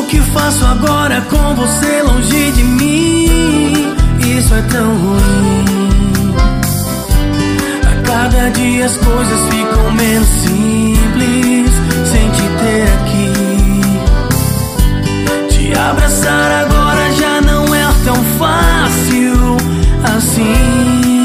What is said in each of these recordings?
que faço agora com você longe de mim? Isso é tão ruim. A cada dia as coisas ficam menos simples sem te ter aqui. Te abraçar agora já não é tão fácil assim.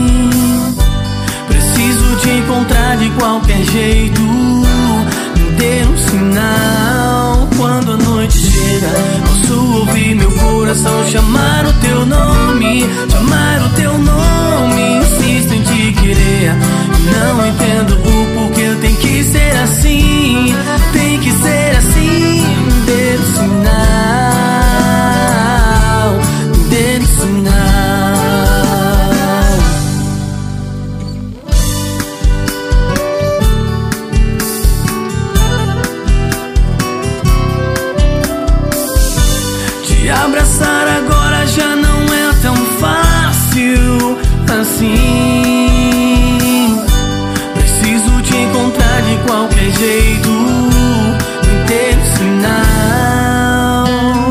Preciso te encontrar de qualquer jeito. Me dê um sinal quando a noite chega. Posso ouvir meu coração chamar o teu nome, chamar o teu nome. Insisto em te querer. Não entendo o porquê tem que ser assim. Tem que ser assim. Me dê um sinal, me dê um sinal. Abraçar agora já não é tão fácil assim. Preciso te encontrar de qualquer jeito. Me dê um sinal.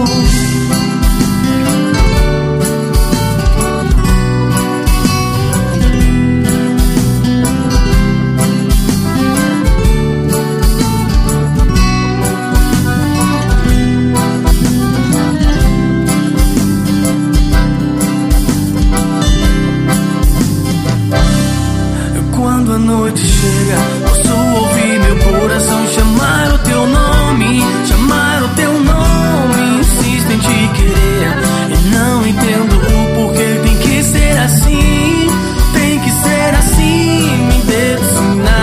Quando a noite chega, posso ouvir meu coração chamar o teu nome, chamar o teu nome. Insisto em te querer e não entendo o porquê tem que ser assim. Tem que ser assim. Me dê um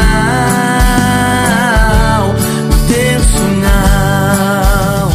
sinal, me dê um sinal.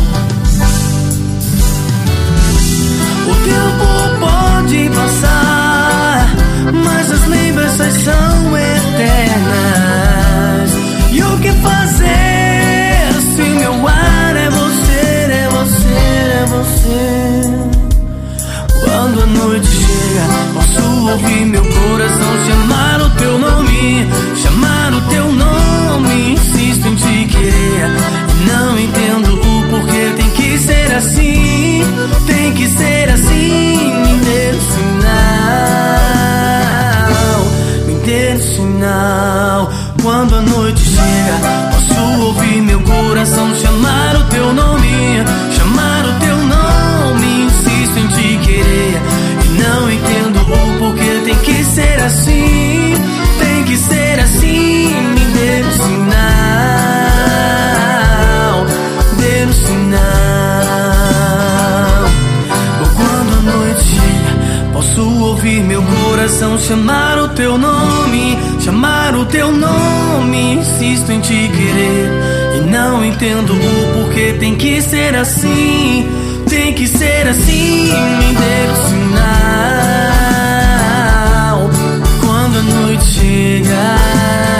O tempo pode passar, mas as lembranças são eternas. E o que fazer se meu ar é você, é você, é você? Quando a noite chega, posso ouvir meu coração chamar o teu nome, chamar o teu nome. Insisto em te querer e não entendo o porquê tem que ser assim. Tem que ser assim. Me dê um sinal, me dê um sinal. Quando a noite chega, posso ouvir meu coração chamar o teu nome, chamar o teu nome. Insisto em te querer e não entendo o porquê tem que ser assim. Tem que ser assim. Me dê um sinal, dê um sinal. Quando a noite chega, posso ouvir meu coração chamar o teu nome, chamar o teu nome. Insisto em te querer e não entendo o porquê tem que ser assim. Tem que ser assim. Me dê um sinal quando a noite chega.